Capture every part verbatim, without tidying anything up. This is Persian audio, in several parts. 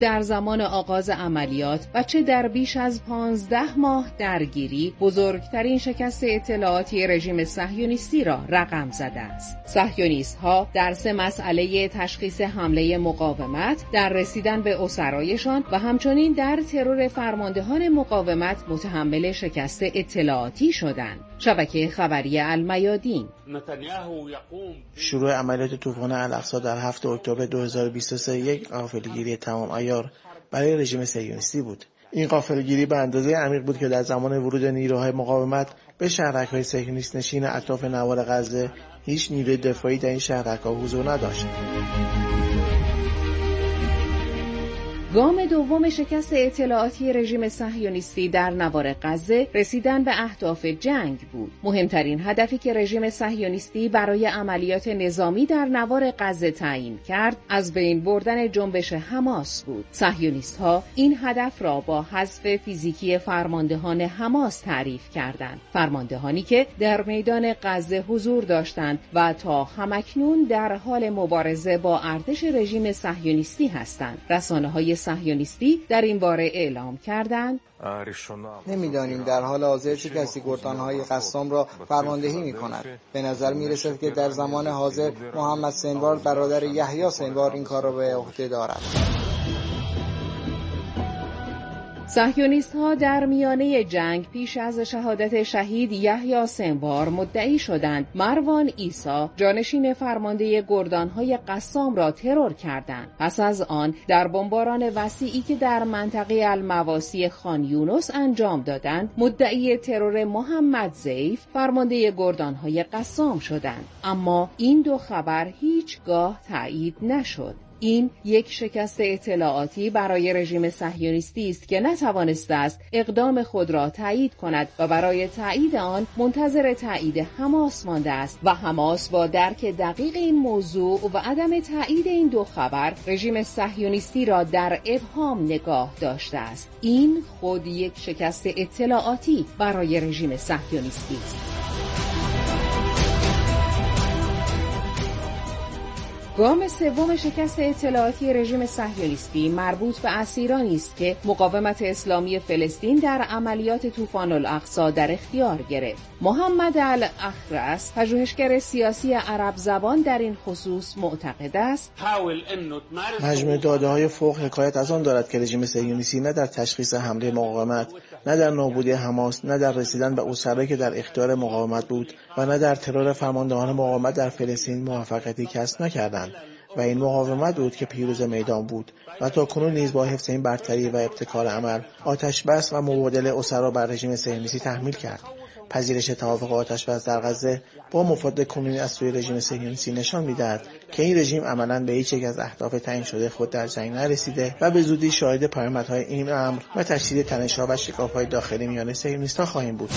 در زمان آغاز عملیات و چه در بیش از پانزده ماه درگیری بزرگترین شکست اطلاعاتی رژیم صهیونیستی را رقم زده است. صهیونیست‌ها در سه مسئله تشخیص حمله مقاومت، در رسیدن به اسرایشان و همچنین در ترور فرماندهان مقاومت متحمل شکست اطلاعاتی شدند. شبکه خبری المیادین: شروع عملیات طوفان الاقصی در هفتم اکتبر دو هزار و بیست و سه یک غافلگیری تمام عیار برای رژیم صهیونیستی بود. این غافلگیری به اندازه عمیق بود که در زمان ورود نیروهای مقاومت به شهرک‌های صهیونیست نشین اطراف نوار غزه هیچ نیروی دفاعی در این شهرک‌ها حضور نداشت. گام دوم شکست اطلاعاتی رژیم صهیونیستی در نوار غزه رسیدن به اهداف جنگ بود. مهمترین هدفی که رژیم صهیونیستی برای عملیات نظامی در نوار غزه تعیین کرد، از بین بردن جنبش حماس بود. صهیونیست‌ها این هدف را با حذف فیزیکی فرماندهان حماس تعریف کردند. فرماندهانی که در میدان غزه حضور داشتند و تا همکنون در حال مبارزه با ارتش رژیم صهیونیستی هستند. رسانه‌های صهیونیستی در این باره اعلام کردند: نمیدانیم در حال حاضر چه کسی گردانهای قسام را فرماندهی می کند. به نظر می رسد که در زمان حاضر محمد سنوار برادر یحیی سنوار این کار را به عهده دارد. صهیونیست‌ها در میانه جنگ پیش از شهادت شهید یحیی سنوار مدعی شدند مروان عیسی جانشین فرمانده گردانهای قسام را ترور کردند. پس از آن در بمباران وسیعی که در منطقه المواسی خان یونس انجام دادند، مدعی ترور محمد ضیف فرمانده گردانهای قسام شدند. اما این دو خبر هیچگاه تایید نشد. این یک شکست اطلاعاتی برای رژیم صهیونیستی است که نتوانسته است اقدام خود را تایید کند و برای تایید آن منتظر تایید حماس مانده است و حماس با درک دقیق این موضوع و عدم تایید این دو خبر رژیم صهیونیستی را در ابهام نگاه داشته است. این خود یک شکست اطلاعاتی برای رژیم صهیونیستی است. گام سوم شکست اطلاعاتی رژیم صهیونیستی مربوط به اسیرانی است که مقاومت اسلامی فلسطین در عملیات طوفان الاقصی در اختیار گرفت. محمد الاخرس، پژوهشگر سیاسی عرب زبان، در این خصوص معتقد است مجموع داده‌های فوق حکایت از آن دارد که رژیم صهیونیستی نه در تشخیص حمله مقاومت، نه در نابودی حماس، نه در رسیدن به اسرایی که در اختیار مقاومت بود و نه در ترور فرماندهان مقاومت در فلسطین موفقیتی کسب نکردند و این مقاومت بود که پیروز میدان بود و تا کنون نیز با حفظ این برتری و ابتکار عمل آتش بس و مبادله اسرا بر رژیم صهیونیستی تحمیل کرد. پذیرش توافق آتش بس در غزه با مفاد کنونی از سوی رژیم صهیونیستی نشان می‌دهد که این رژیم عملاً به هیچ یک از اهداف تعیین شده خود در جنگ نرسیده و به زودی شاهد پیامدهای این امر و تشدید تنش‌ها و شکاف‌های داخلی میان صهیونیست‌ها خواهیم بود.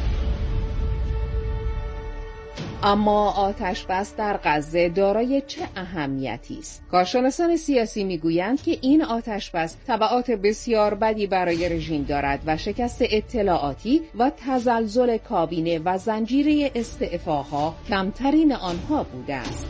اما آتش بس در غزه دارای چه اهمیتی است؟ کارشناسان سیاسی میگویند که این آتش بس تبعات بسیار بدی برای رژیم دارد و شکست اطلاعاتی و تزلزل کابینه و زنجیره استعفاها کمترین آنها بوده است.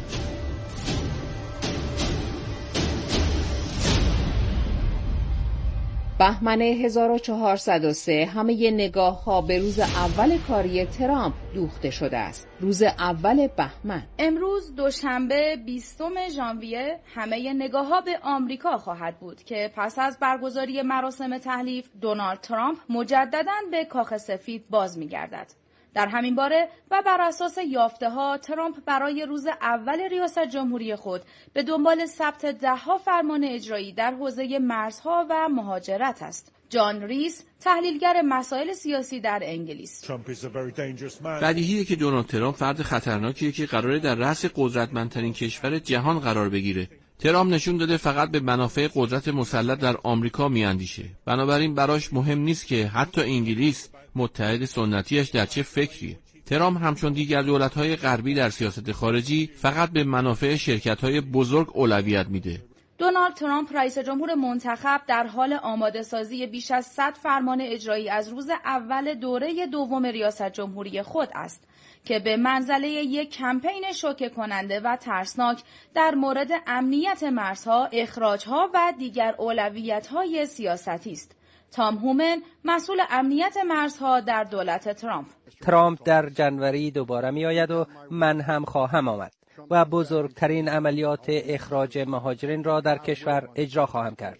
بهمن هزار و چهارصد و سه همه نگاه ها به روز اول کاری ترامپ دوخته شده است. روز اول بهمن. امروز دوشنبه بیستم ژانویه همه نگاه ها به آمریکا خواهد بود که پس از برگزاری مراسم تحلیف دونالد ترامپ مجدداً به کاخ سفید باز می‌گردد. در همین باره و بر اساس یافته‌ها ترامپ برای روز اول ریاست جمهوری خود به دنبال ثبت ده‌ها فرمان اجرایی در حوزه مرزها و مهاجرت است. جان ریس، تحلیلگر مسائل سیاسی در انگلیس: بدیهیه که دونالد ترامپ فرد خطرناکیه که قراره در رأس قدرتمندترین کشور جهان قرار بگیره. ترامپ نشون داده فقط به منافع قدرت مسلط در آمریکا میاندیشه. بنابراین براش مهم نیست که حتی انگلیس متحد سنتیش در چه فکریه. ترامپ همچون دیگر دولت‌های غربی در سیاست خارجی فقط به منافع شرکت‌های بزرگ اولویت میده. دونالد ترامپ رئیس جمهور منتخب در حال آماده سازی بیش از صد فرمان اجرایی از روز اول دوره دوم ریاست جمهوری خود است که به منزله یک کمپین شوکه کننده و ترسناک در مورد امنیت مرزها، اخراجها و دیگر اولویت‌های سیاستی است. تام هومن، مسئول امنیت مرزها در دولت ترامپ: ترامپ در جنوری دوباره می آید و من هم خواهم آمد و بزرگترین عملیات اخراج مهاجرین را در کشور اجرا خواهم کرد.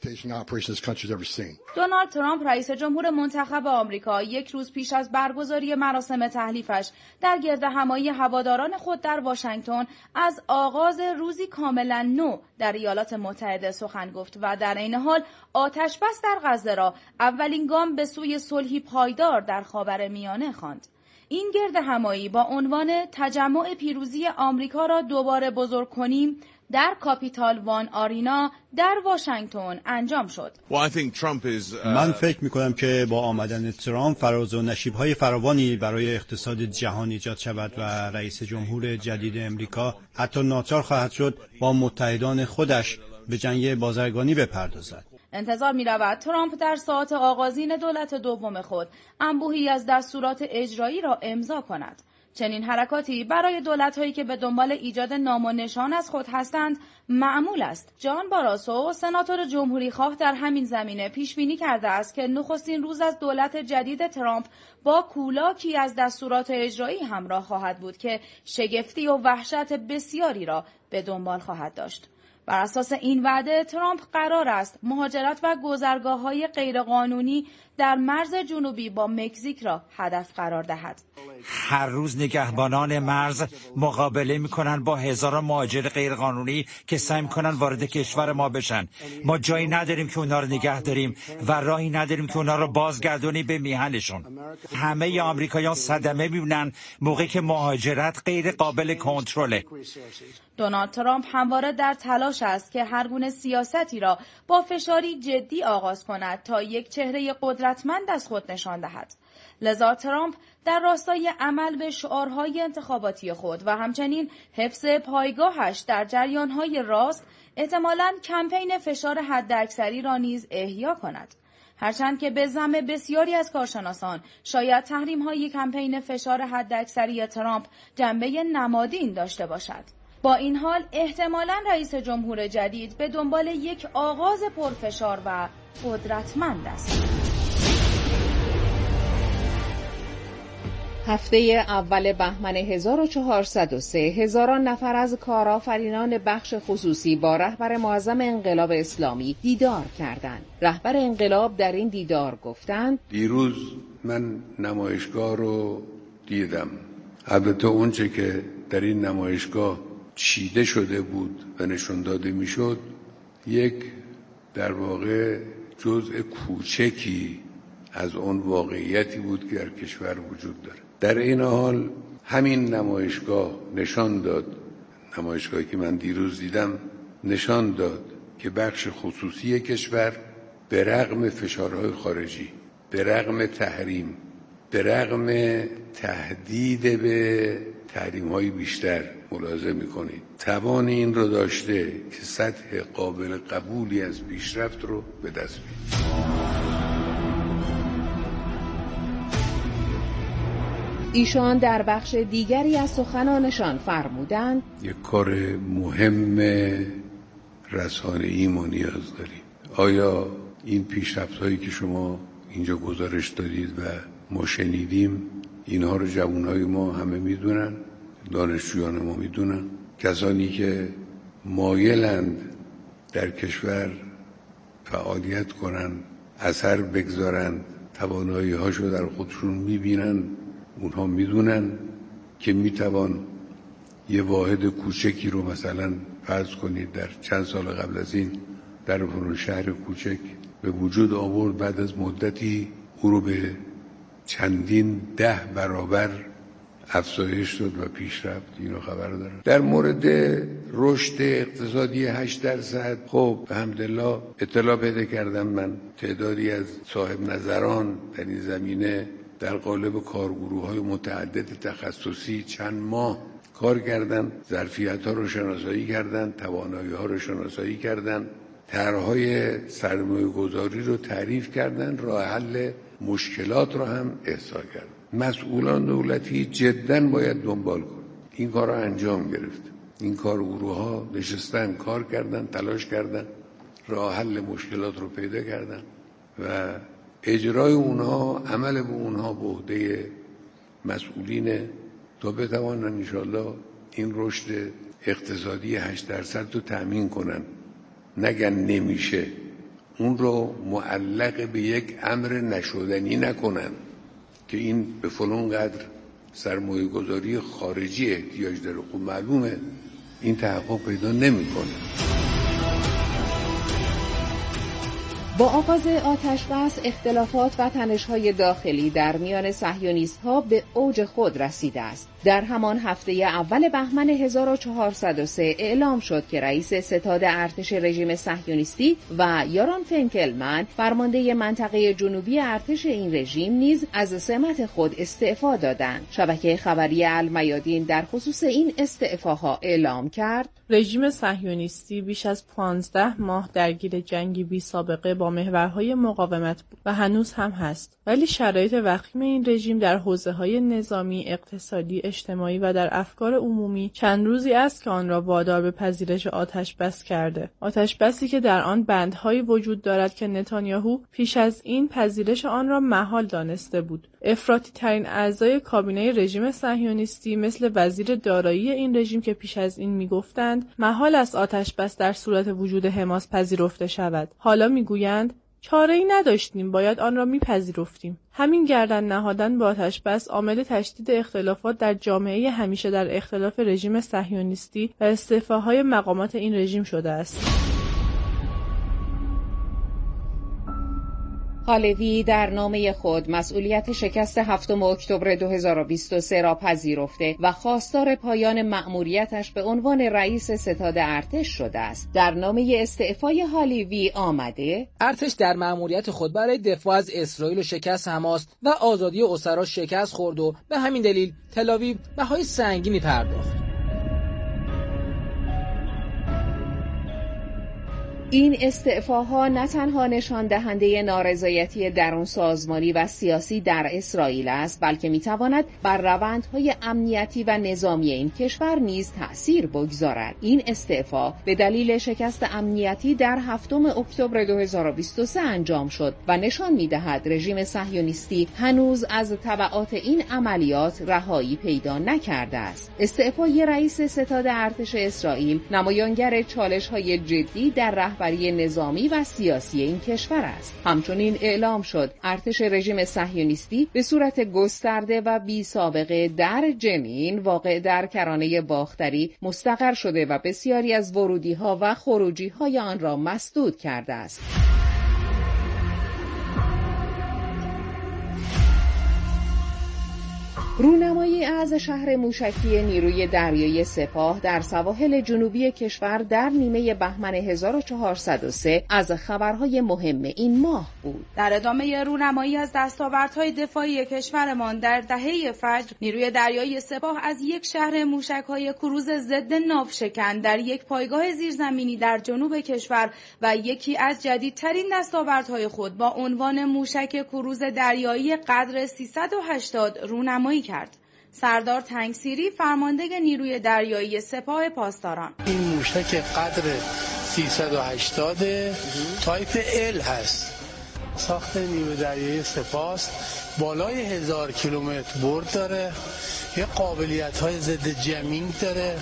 دونالد ترامپ رئیس جمهور منتخب آمریکا یک روز پیش از برگزاری مراسم تحلیفش در گردهمایی هواداران خود در واشنگتن از آغاز روزی کاملا نو در ایالات متحده سخن گفت و در عین حال آتشبس در غزه را اولین گام به سوی صلحی پایدار در خاورمیانه خواند. این گردهمایی با عنوان تجمع پیروزی آمریکا را دوباره بزرگ کنیم در کاپیتال وان آرینا در واشنگتن انجام شد. من فکر می‌کنم که با آمدن ترامپ فراز و نشیب‌های فراوانی برای اقتصاد جهان ایجاد شود و رئیس جمهور جدید امریکا حتی ناچار خواهد شد با متحدان خودش به جنگ بازرگانی بپردازد. انتظار می رود ترامپ در ساعات آغازین دولت دوم خود انبوهی از دستورات اجرایی را امضا کند. چنین حرکاتی برای دولت‌هایی که به دنبال ایجاد نام و نشان از خود هستند معمول است. جان باراسو، سناتور جمهوری خواه، در همین زمینه پیش بینی کرده است که نخستین روز از دولت جدید ترامپ با کولاکی از دستورات اجرایی همراه خواهد بود که شگفتی و وحشت بسیاری را به دنبال خواهد داشت. بر اساس این وعده ترامپ قرار است مهاجرت و گذرگاه‌های غیرقانونی در مرز جنوبی با مکزیک را هدف قرار دهد. هر روز نگهبانان مرز مقابله می‌کنند با هزاران مهاجر غیرقانونی که سعی می‌کنند وارد کشور ما بشن. ما جایی نداریم که اونا رو نگه داریم و راهی نداریم که اونا رو بازگردونیم به میهنشون. همه آمریکاییان صدمه می‌بینن موقعی که مهاجرت غیر قابل کنترله. دونالد ترامپ همواره در تلاش است که هر گونه سیاستی را با فشاری جدی آغاز کند تا یک چهره قدرتمند از خود نشان دهد. لذا ترامپ در راستای عمل به شعارهای انتخاباتی خود و همچنین حفظ پایگاهش در جریانهای راست احتمالاً کمپین فشار حداکثری را نیز احیا کند. هرچند که به زعم بسیاری از کارشناسان شاید تحریم‌های کمپین فشار حداکثری ترامپ جنبه نمادین داشته باشد. با این حال احتمالاً رئیس جمهور جدید به دنبال یک آغاز پرفشار و قدرتمند است. هفته اول بهمن هزار و چهارصد و سه هزاران نفر از کارآفرینان بخش خصوصی با رهبر معظم انقلاب اسلامی دیدار کردند. رهبر انقلاب در این دیدار گفتند: دیروز من نمایشگاه رو دیدم. البته اونچه که در این نمایشگاه چیده شده بود و نشون داده میشد یک در واقع جزء کوچکی از اون واقعیتی بود که در کشور وجود داره. در این حال همین نمایشگاه نشان داد، نمایشگاهی که من دیروز دیدم نشان داد که بخش خصوصی کشور به رغم فشارهای خارجی، به رغم تحریم، به رغم تهدید به تحریم‌های بیشتر ملاحظه می‌کنید توان این رو داشته که سطح قابل قبولی از پیشرفت رو به دست بیاره. ایشان در بخش دیگری از سخنانشان فرمودند: یک کار مهم رسانه‌ای ما نیاز داریم. آیا این پیشرفت‌هایی که شما اینجا گزارش دادید و ما شنیدیم اینها رو جوانهای ما همه میدونن؟ دانشجویان ما میدونن؟ کسانی که مایلند در کشور فعالیت کنن، اثر بگذارن، توانایی هاشو در خودشون میبینن، اونها میدونن که میتوان یه واحد کوچکی رو مثلا فرض کنید در چند سال قبل از این در فلان شهر کوچک به وجود آورد، بعد از مدتی او رو به چندین ده برابر افزایش داد و پیشرفت. اینو خبر دارم. در مورد رشد اقتصادی هشت درصد خب الحمدلله اطلاع پیدا کردم من تعدادی از صاحب نظران در این زمینه در قالب کارگروه‌های متعدد تخصصی چند ماه کار کردن، ظرفیت‌ها رو شناسایی کردن، توانایی‌ها رو شناسایی کردن طرح‌های سرمایه‌گذاری رو تعریف کردن، راه حل مشکلات رو هم احصا کردن. مسئولان دولتی جداً باید دنبال کنن. این کار رو انجام گرفت. این کار گروه‌ها نشستن، کار کردن، تلاش کردن، راه حل مشکلات رو پیدا کردن و اجرای اونها، عمل به اونها به عهده مسئولینه تا بتوانن انشالله این رشد اقتصادی هشت درصد رو تأمین کنن. نگن نمیشه، اون رو معلق به یک امر نشدنی نکنن که این به فلان قدر سرمایه گذاری خارجی احتیاج داره. خب معلومه این تحقق پیدا نمیکنه. با آغاز آتش‌بس اختلافات و تنش‌های داخلی در میان صهیونیست‌ها به اوج خود رسیده است. در همان هفته اول بهمن هزار و چهارصد و سه اعلام شد که رئیس ستاد ارتش رژیم صهیونیستی و یاران فنکلمن، فرمانده منطقه جنوبی ارتش این رژیم، نیز از سمت خود استعفا دادند. شبکه خبری المیادین در خصوص این استعفاها اعلام کرد: رژیم صهیونیستی بیش از پانزده ماه درگیر جنگی بی سابقه با محورهای مقاومت بود و هنوز هم هست، ولی شرایط وخیم این رژیم در حوزه‌های نظامی، اقتصادی، اجتماعی و در افکار عمومی چند روزی است که آن را وادار به پذیرش آتش بس کرده. آتش بسی که در آن بندهایی وجود دارد که نتانیاهو پیش از این پذیرش آن را محال دانسته بود. افراطی ترین اعضای کابینه رژیم صهیونیستی مثل وزیر دارایی این رژیم که پیش از این میگفتند محال است آتش بس در صورت وجود حماس پذیرفته شود، حالا میگویند چاره‌ای نداشتیم، باید آن را میپذیرفتیم. همین گردن نهادن با آتش بس عامل تشدید اختلافات در جامعه همیشه در اختلاف رژیم صهیونیستی و استعفاهای مقامات این رژیم شده است. هالوی در نامه خود مسئولیت شکست هفتم اکتبر دو هزار و بیست و سه را پذیرفته و خواستار پایان مأموریتش به عنوان رئیس ستاد ارتش شده است. در نامه استعفای هالوی آمده: ارتش در مأموریت خود برای دفاع از اسرائیل و شکست حماس و آزادی اسرا شکست خورد و به همین دلیل تل‌آویو بهای سنگینی پرداخت. این استعفاها نه تنها نشان دهنده نارضایتی درون سازمانی و سیاسی در اسرائیل است، بلکه میتواند بر روندهای امنیتی و نظامی این کشور نیز تأثیر بگذارد. این استعفا به دلیل شکست امنیتی در هفتم اکتبر دو هزار و بیست و سه انجام شد و نشان میدهد رژیم صهیونیستی هنوز از تبعات این عملیات رهایی پیدا نکرده است. استعفای رئیس ستاد ارتش اسرائیل نمایانگر چالش‌های جدی در رهبری نظامی و سیاسی این کشور است. همچنین اعلام شد ارتش رژیم صهیونیستی به صورت گسترده و بی سابقه در جنین واقع در کرانه باختری مستقر شده و بسیاری از ورودی‌ها و خروجی‌های آن را مسدود کرده است. رونمایی از شهر موشکی نیروی دریایی سپاه در سواحل جنوبی کشور در نیمه بهمن هزار و چهارصد و سه از خبرهای مهم این ماه بود. در ادامه رونمایی از دستاوردهای دفاعی کشورمان در دهه فجر، نیروی دریایی سپاه از یک شهر موشک‌های کروز ضد ناوشکن در یک پایگاه زیرزمینی در جنوب کشور و یکی از جدیدترین دستاوردهای خود با عنوان موشک کروز دریایی قدر سیصد و هشتاد رونمایی کرد. سردار تنگسیری، فرمانده نیروی دریایی سپاه پاسداران: این موشک قدر سیصد و هشتاد تایپ ال هست، ساخت نیروی دریایی سپاه، بالای هزار کیلومتر برد داره، یه قابلیت های ضد جمینگ داره.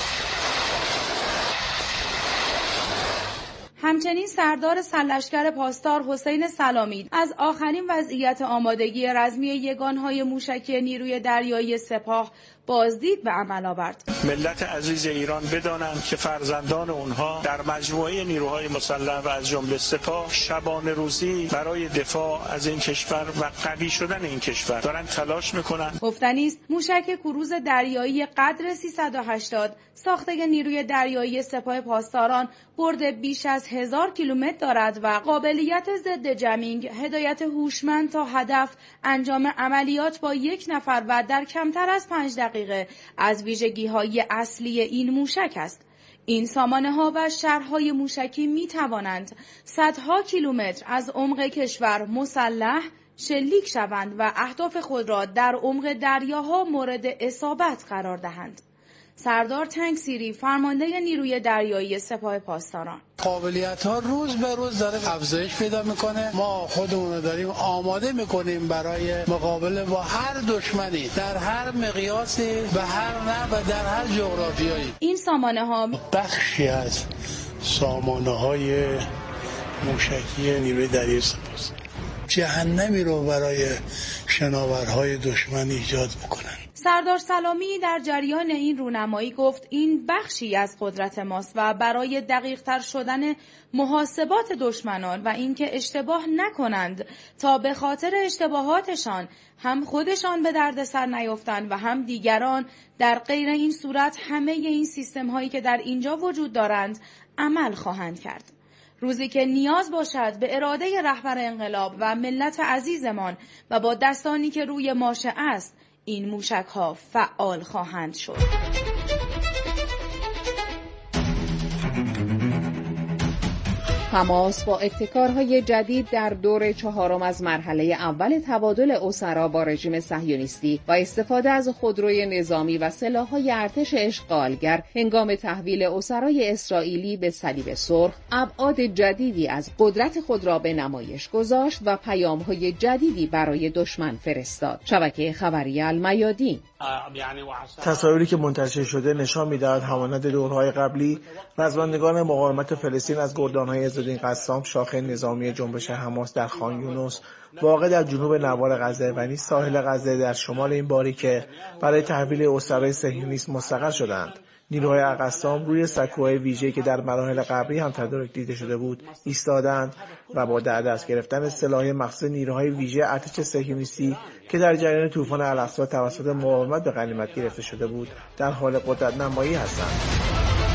همچنین سردار سرلشکر پاسدار حسین سلامی از آخرین وضعیت آمادگی رزمی یگانهای موشکی نیروی دریایی سپاه بازدید به عمل آورد. ملت عزیز ایران بدانند که فرزندان اونها در مجموعه نیروهای مسلح و از جمله سپاه شبانه روزی برای دفاع از این کشور و قوی شدن این کشور دارن تلاش میکنن. گفتنی است موشک کروز دریایی قدر سیصد و هشتاد ساخته نیروی دریایی سپاه پاسداران برد بیش از هزار کیلومتر دارد و قابلیت ضد جمینگ، هدایت هوشمند تا هدف، انجام عملیات با یک نفر و در کمتر از پنج دقیقه از ویژگی‌های اصلی این موشک است. این سامانه ها و شهرهای موشکی می توانند صدها کیلومتر از عمق کشور مسلح شلیک شوند و اهداف خود را در عمق دریاها مورد اصابت قرار دهند. سردار تنگسیری، فرمانده نیروی دریایی سپاه پاسداران: قابلیت ها روز به روز داره افزایش پیدا میکنه. ما خودمون رو داریم آماده میکنیم برای مقابله با هر دشمنی در هر مقیاسی، به هر نحو و در هر جغرافیایی. این سامانه ها بخشی از سامانه های موشکی نیروی دریایی سپاه جهنمی رو برای شناورهای دشمن ایجاد میکنن. سردار سلامی در جریان این رونمایی گفت این بخشی از قدرت ماست و برای دقیق‌تر شدن محاسبات دشمنان و اینکه اشتباه نکنند تا به خاطر اشتباهاتشان هم خودشان به دردسر نیفتند و هم دیگران، در غیر این صورت همه این سیستم هایی که در اینجا وجود دارند عمل خواهند کرد. روزی که نیاز باشد به اراده رهبر انقلاب و ملت عزیزمان و با دستانی که روی ماشه است، این موشک ها فعال خواهند شد. حماس با ابتکارهای جدید در دور چهارم از مرحله اول تبادل اسرا با رژیم صهیونیستی و استفاده از خودروی نظامی و سلاح‌های ارتش اشغالگر هنگام تحویل اسرای اسرائیلی به صلیب سرخ ابعاد جدیدی از قدرت خود را به نمایش گذاشت و پیام‌های جدیدی برای دشمن فرستاد. شبکه خبری المیادین: تصاویری که منتشر شده نشان می‌دهد همانند دورهای قبلی رزمندگان مقاومت فلسطین از گردان‌های عزالدین قسام، شاخه نظامی جنبش حماس در خان یونس واقع در جنوب نوار غزه و نیز ساحل غزه در شمال این باریکه برای تحویل اسرای صهیونیست مستقر شدند. نیروهای قسام روی سکوهای ویژه‌ای که در مراحل قبلی هم تدارک دیده شده بود ایستادند و با در دست گرفتن سلاح مخصوص نیروهای ویژه ارتش صهیونیستی که در جریان طوفان الاقصی توسط مقاومت به غنیمت گرفته شده بود در حال قدرت نمایی هستند.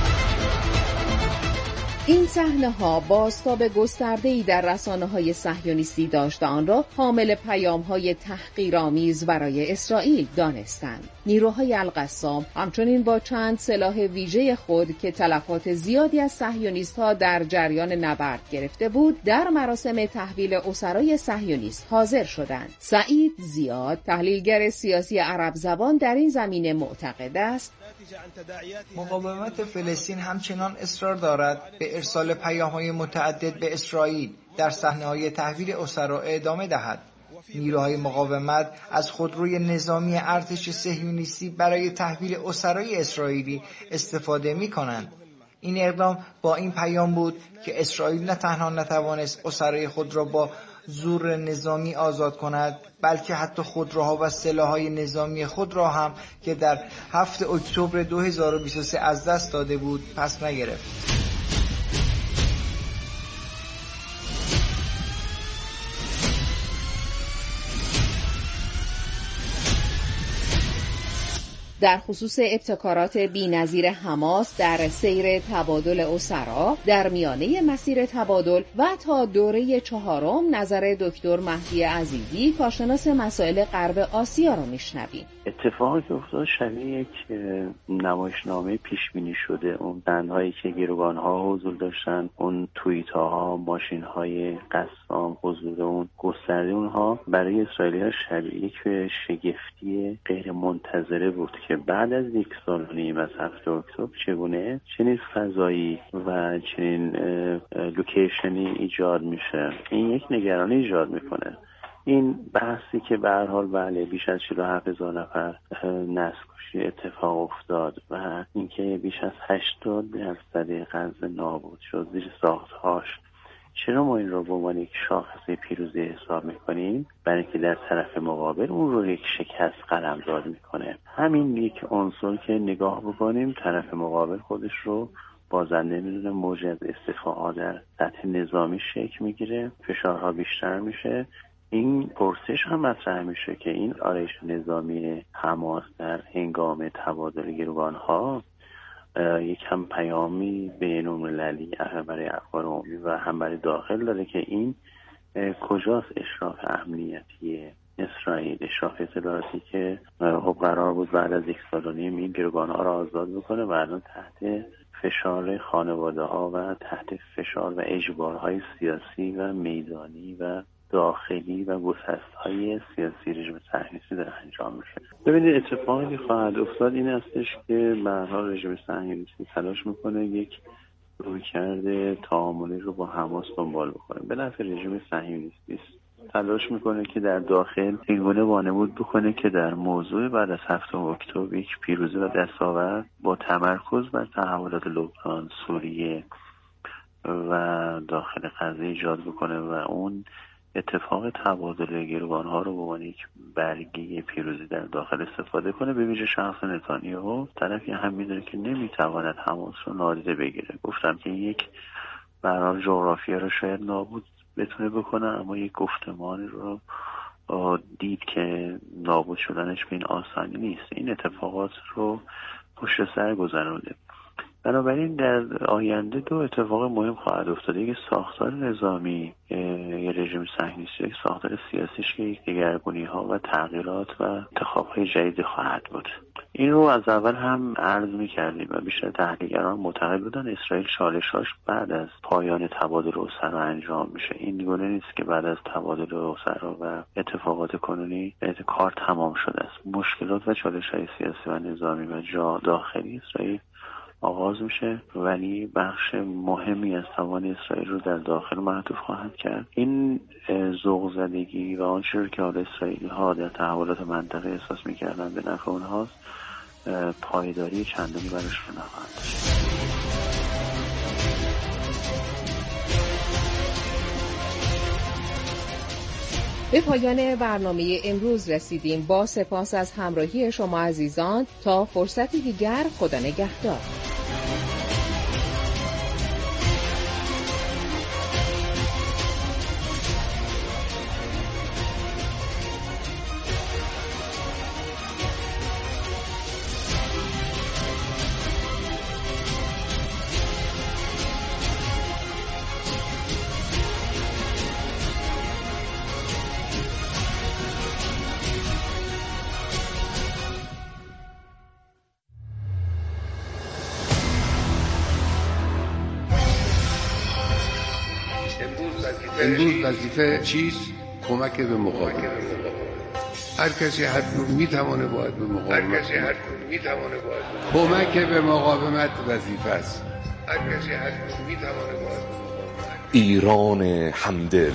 این صحنه‌ها بازتاب گسترده‌ای در رسانه‌های صهیونیستی داشت و آن را حامل پیام‌های تحقیرآمیز برای اسرائیل دانستند. نیروهای القسام همچنین با چند سلاح ویژه خود که تلفات زیادی از صهیونیست‌ها در جریان نبرد گرفته بود، در مراسم تحویل اسرای صهیونیست حاضر شدند. سعید زیاد، تحلیلگر سیاسی عرب زبان، در این زمینه معتقد است مقاومت فلسطین همچنان اصرار دارد به ارسال پیام‌های متعدد به اسرائیل در صحنه‌های تحویل اسرا ادامه دهد. نیروهای مقاومت از خودروی نظامی ارتش صهیونیستی برای تحویل اسرای اسرائیلی استفاده می‌کنند. این اقدام با این پیام بود که اسرائیل نه تنها نتوانست اسرای خود را با زور نظامی آزاد کند، بلکه حتی خودروها و سلاح‌های نظامی خود را هم که در هفتم اکتبر دو هزار و بیست و سه از دست داده بود پس نگرفت. در خصوص ابتکارات بی‌نظیر حماس در سیر تبادل اسرا در میانه مسیر تبادل و تا دوره چهارم، نظر دکتر مهدی عزیزی، کارشناس مسائل غرب آسیا را میشنویم. اتفاقی که افتاد شبیه یک نمایشنامه پیش بینی شده. اون بندهایی که گروگان‌ها حضور داشتن، اون توییت‌ها، ماشین‌های قسام حضور اون گسترده اونها برای اسرائیلی‌ها شبیه یک شگفتی غیر منتظره بود که بعد از یک سال و نیم از هفتم اکتبر چگونه چنین فضایی و چنین لوکیشنی ایجاد میشه. این یک نگرانی ایجاد میکنه. این بحثی که به هر حال بله بیش از چهل و هفت هزار نفر نسل‌کشی اتفاق افتاد و اینکه بیش از هشتاد درصد غزه نابود شد زیر ساخت‌هاش، چرا ما این رو به عنوان یک شاخصه پیروزی حساب میکنیم؟ برای اینکه در طرف مقابل اون رو یک شکست قلمداد میکنه. همین یک عنصر که نگاه بکنیم، طرف مقابل خودش رو بازنده میدونه، موج از استعفاها در سطح نظامی شکل میگیره، فشارها بیشتر میشه. این پرسش هم مطرح میشه که این آرایش نظامی حماس در هنگام تبادل گروگان‌ها یک هم پیامی بین‌المللی هم برای اخبار عمومی و هم برای داخل داره که این کجاست اشراف امنیتی اسرائیل، اشراف اطلاعاتی که خب قرار بود بعد از یک سال و نیم این گروگان‌ها را آزاد بکنه و الان تحت فشار خانواده ها و تحت فشار و اجبارهای سیاسی و میدانی و داخلی و گسست‌های سیاسی رژیم صهیونیستی داره انجام میشه. ببینید اتفاقی خواهد افتاد این هستش که به هر حال رژیم صهیونیستی تلاش میکنه یک رویکرد تعاملی رو با حماس دنبال بکنه. به نفع رژیم صهیونیستی است. تلاش میکنه که در داخل اینگونه وانمود بکنه که در موضوع بعد از هفتم اکتبر یک پیروزی و دستاورد با تمرکز بر تحولات لبنان، سوریه و داخل غزه ایجاد بکنه و اون اتفاق تبادل گروگان‌ها رو به عنوان یک برگه پیروزی در داخل استفاده کنه. به ویژه شخص نتانیاهو طرفی هم میدونه که نمیتواند حماس رو نادیده بگیره. گفتم که یک برنامه جغرافیا رو شاید نابود بتونه بکنه، اما یک گفتمان رو دید که نابود شدنش به این آسانی نیست. این اتفاقات رو پشت سر گذرونده. بنابراین در آینده دو اتفاق مهم خواهد افتاد. یک ساختار نظامی یه رژیم صهیونیستی، یک ساختار سیاسیش که یک دگرگونی ها و تغییرات و انتخاب های جدید خواهد بود. این رو از اول هم عرض می کردیم و بیشتر تحلیلگران معتقد بودن اسرائیل چالشاش بعد از پایان تبادل اسرا انجام میشه. این گونه نیست که بعد از تبادل اسرا و اتفاقات کنونی کار تمام شده است. مشکلات و چالش های سیاسی و نظامی و جا داخلی اسرائیل آغاز میشه، ولی بخش مهمی از توان اسرائیل رو در داخل معطوف خواهد کرد. این ذوق زدگی و آنچه رو که حالا اسرائیلی ها در تحولات منطقه احساس میکردن به نفع اونهاست، پایداری چندانی برش رو نخواهد داشت. به پایان برنامه امروز رسیدیم. با سپاس از همراهی شما عزیزان. تا فرصتی دیگر، خدا نگهدار. امروز وظیفه چیست؟ کمک به مقاومت. هر کسی هر جور میتونه باید به مقاومت. کمک به مقاومت وظیفه است. هر کسی هر جور میتونه باید به مقاومت. ایران همدل.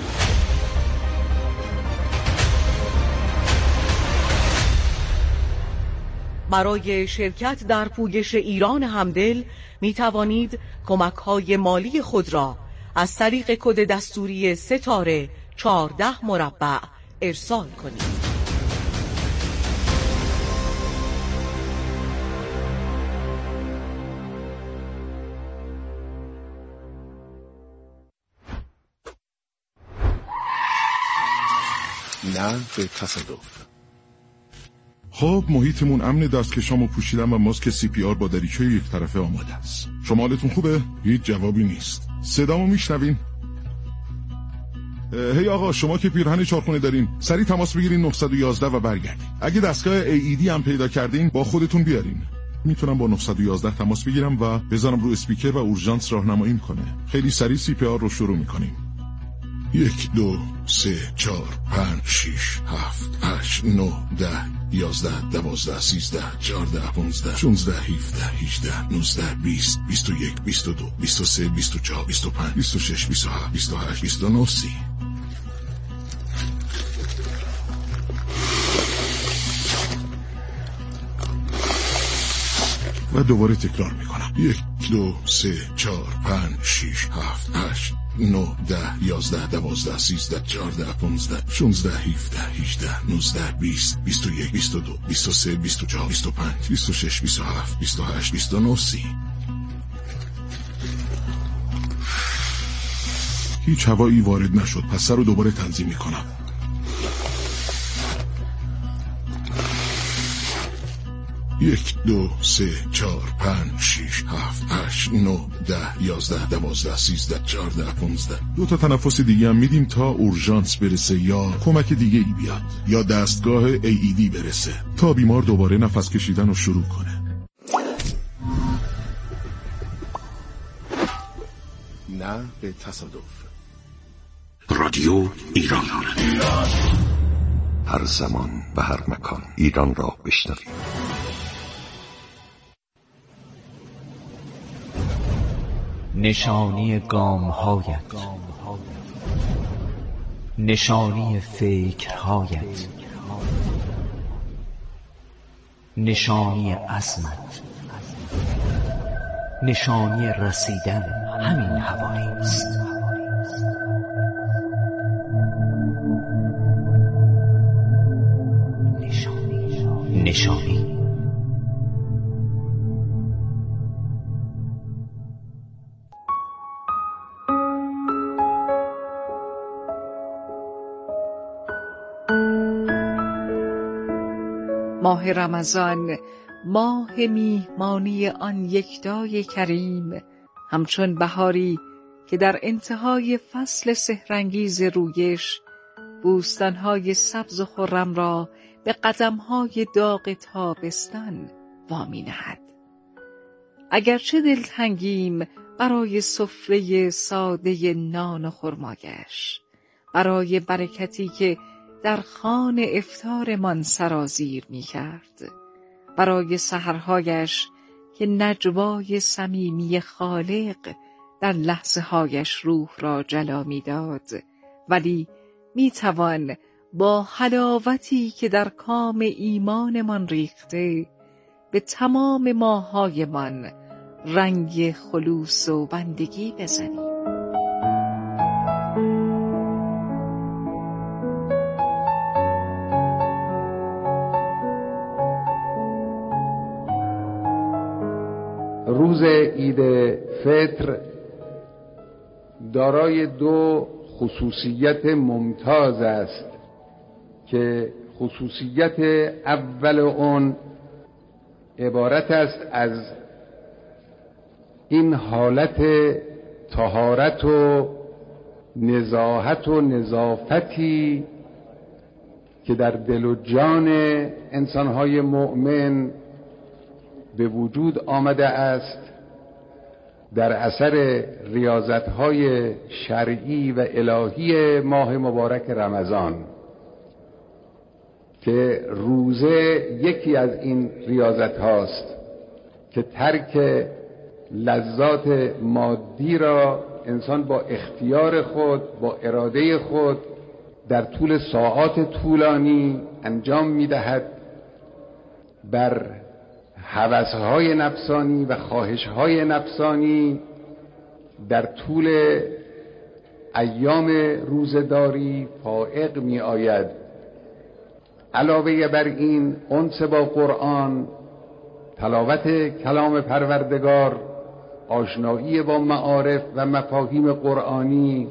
برای شرکت در پویش ایران همدل می توانید کمک‌های مالی خود را از طریق کد دستوری ستاره چهارده مربع ارسال کنید. نه به تصادف. خب محیطمون امن، دستکشامو پوشیدم و ماسک سی پی آر با دریچه یک طرفه آماده است. شما حالتون خوبه؟ هیچ جوابی نیست. صدامو میشنوین؟ هی آقا، شما که پیرهن چارخونه دارین سریع تماس بگیرین نه یک یک و برگردین. اگه دستگاه ای ای دی هم پیدا کردین با خودتون بیارین. میتونم با نه یک یک تماس بگیرم و بذارم رو اسپیکر و اورژانس راهنمایی کنه. خیلی سریع سی پی آر رو شروع میکنیم. یک دو سه چهار پنج شش هفت هشت نه ده یازده دوازده سیزده چهارده پانزده شانزده هفده هجده نوزده بیست بیست و یک بیست و دو بیست و سه بیست و چهار بیست و پنج بیست و شش بیست و هفت بیست و هشت بیست و نه سی. و دوباره تکرار میکنم. یک دو سه چهار پنج شش هفت هشت نه ده یازده دوازده سیزده چهارده پانزده شانزده هفده هجده نوزده بیست بیست و یک بیست و دو بیست و سه بیست و چهار بیست و پنج بیست و شش بیست و هفت بیست و هشت بیست و نه سی. هیچ هوایی وارد نشد، پس سر رو دوباره تنظیم میکنم. یک دو سه چهار پنج شش هفت هشت نه ده یازده دوازده سیزده چهارده پانزده. دو تا تنفس دیگه هم میدیم تا اورژانس برسه یا کمک دیگه ای بیاد یا دستگاه ای ای دی برسه تا بیمار دوباره نفس کشیدن رو شروع کنه. نه به تصادف. رادیو ایران، هر زمان و هر مکان ایران را بشنوید. نشانی گام‌هایت، نشانی فکرهایت، نشانی عزمت، نشانی رسیدن همین حوالی است. نشانی نشانی ماه رمضان، ماه میهمانی آن یکتای کریم، همچون بهاری که در انتهای فصل سحرانگیز رویش بوستانهای سبز و خرم را به قدمهای داغ تابستان وامی نهد. اگرچه دلتنگیم برای سفره ساده نان و خرمایش، برای برکتی که در خوان افطارمان سرازیر می کرد، برای سحرهایش که نجوای صمیمی خالق در لحظه هایش روح را جلا می داد، ولی می توان با حلاوتی که در کام ایمانمان ریخته به تمام ماهایمان رنگ خلوص و بندگی بزنیم. روز عید فطر دارای دو خصوصیت ممتاز است که خصوصیت اول اون عبارت است از این حالت طهارت و نزاهت و نظافتی که در دل و جان انسانهای مؤمن به وجود آمده است در اثر ریاضت‌های شرعی و الهی ماه مبارک رمضان، که روزه یکی از این ریاضت هاست که ترک لذات مادی را انسان با اختیار خود، با اراده خود در طول ساعات طولانی انجام می‌دهد، بر هوس‌های نفسانی و خواهش‌های نفسانی در طول ایام روزه‌داری فائق می‌آید. علاوه بر این انس با قرآن، تلاوت کلام پروردگار، آشنایی با معارف و مفاهیم قرآنی،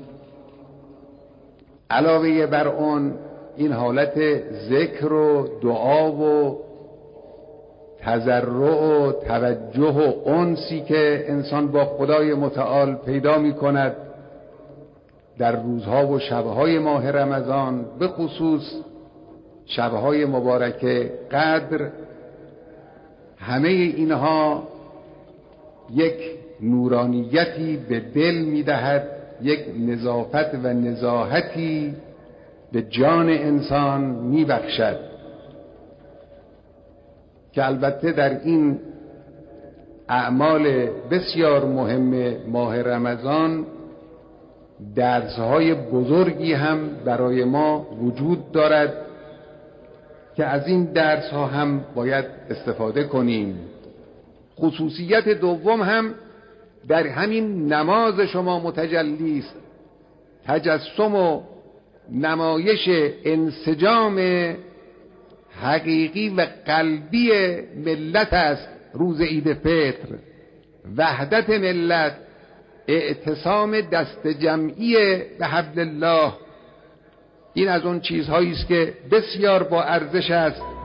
علاوه بر آن این حالت ذکر و دعا و تضرع و توجه و انسی که انسان با خدای متعال پیدا می کند در روزها و شبهای ماه رمضان، به خصوص شبهای مبارک قدر، همه اینها یک نورانیتی به دل می دهد، یک نظافت و نزاهتی به جان انسان می بخشد، که البته در این اعمال بسیار مهم ماه رمضان درس‌های بزرگی هم برای ما وجود دارد که از این درس‌ها هم باید استفاده کنیم. خصوصیت دوم هم در همین نماز شما متجلی است، تجسم و نمایش انسجام حقیقی و قلبی ملت است. روز عید فطر وحدت ملت، اعتصام دست جمعی به حبل الله، این از اون چیزهایی است که بسیار با ارزش است